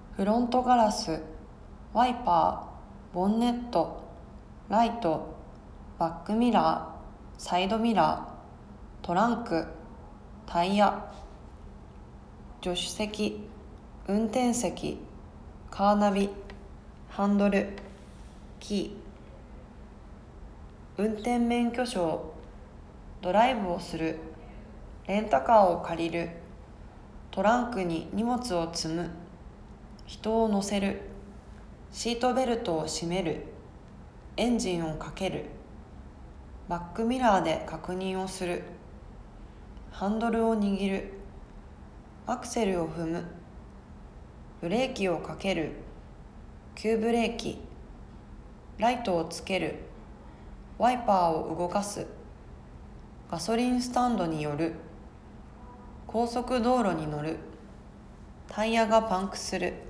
フロントガラス、ワイパー、ボンネット、ライト、バックミラー、サイドミラー、トランク、タイヤ、助手席、運転席、カーナビ、ハンドル、キー、運転免許証、ドライブをする、レンタカーを借りる、トランクに荷物を積む、人を乗せる、シートベルトを締める、エンジンをかける、バックミラーで確認をする、ハンドルを握る、アクセルを踏む、ブレーキをかける、急ブレーキ、ライトをつける、ワイパーを動かす、ガソリンスタンドに寄る、高速道路に乗る、タイヤがパンクする。